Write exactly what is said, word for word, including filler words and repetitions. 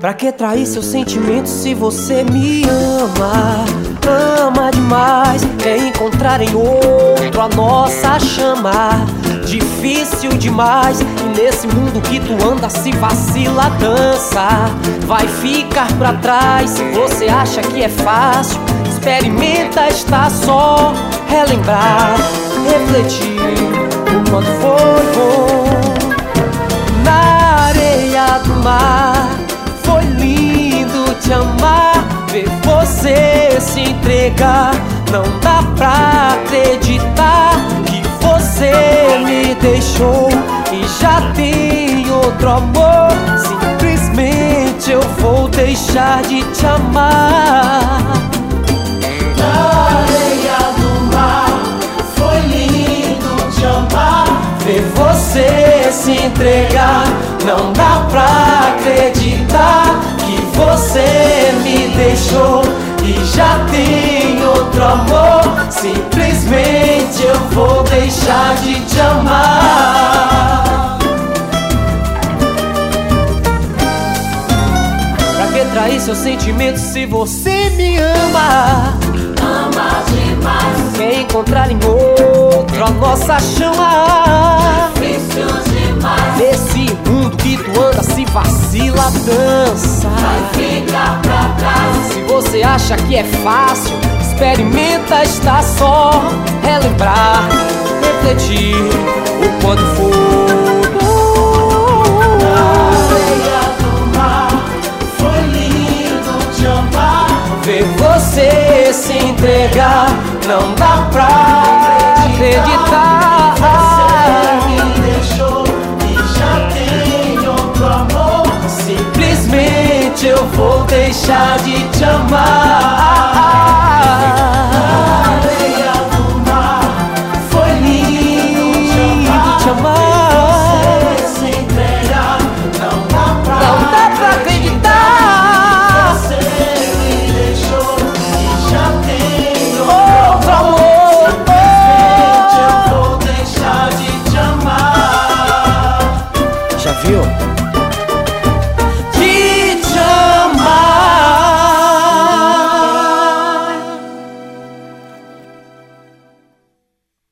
Pra que trair seus sentimentos se você me ama? Ama demais, quer encontrar em outro a nossa chama. Difícil demais, e nesse mundo que tu anda se vacila, dança. Vai ficar pra trás se você acha que é fácil. Experimenta estar só, relembrar, refletir o quanto foi bom. Na areia do mar, foi lindo te amar, ver você se entregar. Não dá pra acreditar que você me deixou e já tem outro amor. Simplesmente eu vou deixar de te amar. Na areia do mar, foi lindo te amar, ver você se entregar. Não dá pra acreditar que você me deixou e já tem outro amor. Simplesmente eu vou deixar de te amar. Pra que trair seus sentimentos se você me ama? ama demais, Quer encontrar em outro a nossa chama. difícil demais, Nesse mundo que tu anda se vacila, dança. vai ficar pra trás. Se você acha que é fácil, experimenta estar só, relembrar, refletir o quanto foi bom. Na areia do mar, foi lindo te amar, Ver você se entregar, não dá pra acreditar. você me deixou e já tem outro amor. Simplesmente eu vou deixar de te amar. Na areia do mar, Foi lindo te amar, você se entregar, não dá pra não dá pra acreditar. Você me deixou e já tem Outro amor, Simplesmente eu vou deixar de te amar. já viu?